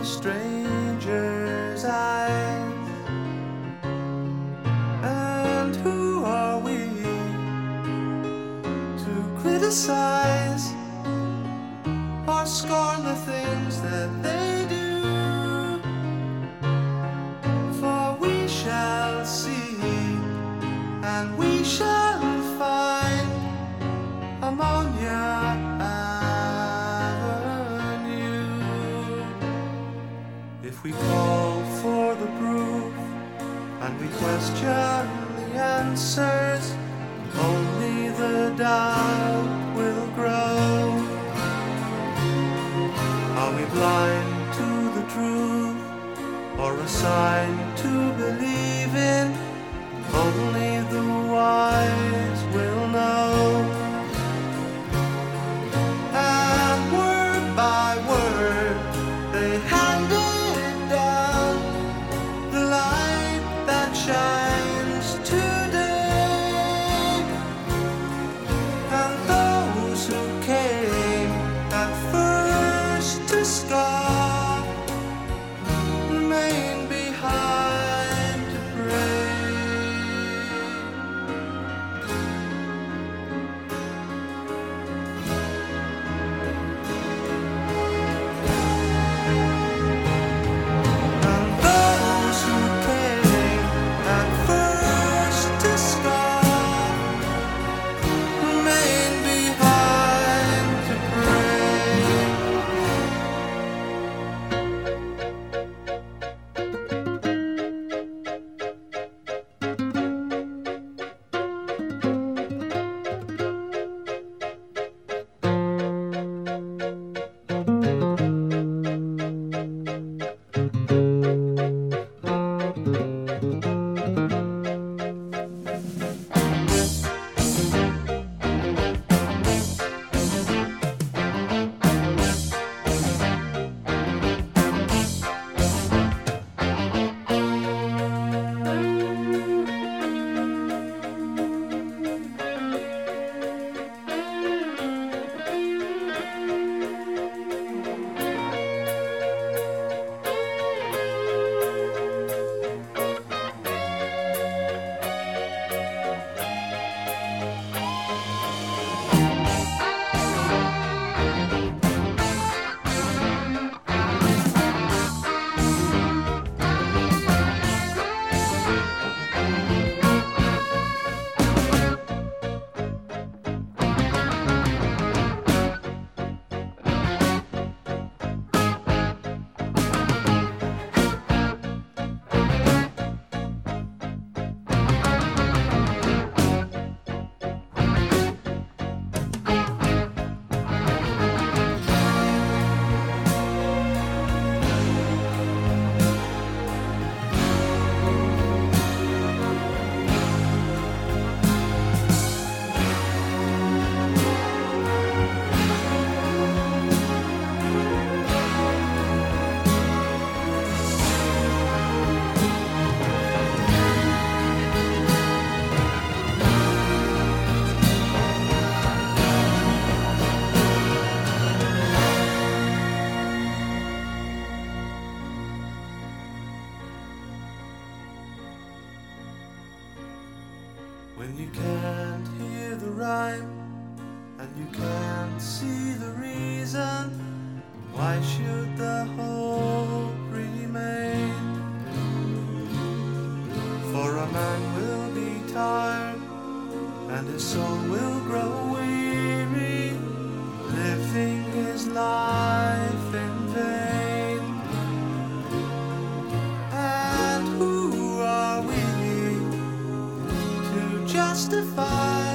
stranger's eyes. And who are we to criticize or scorn the things that they do? For we shall see, and we shall find Ammonia Avenue. If we call for the proof and we question the answers, only the doubt will grow. Are we blind to the truth, or a sign to believe in? Only the wise will know. And word by word they handed down the light that shines today. And those who came at first to scoff remain behind to pray. And those who came at first to scoff remain behind to pray. When you can't hear the rhyme and you can't see the reason, why should the hope remain? For a man will be tired and his soul will grow weary, living his life in vain. And who are we to justify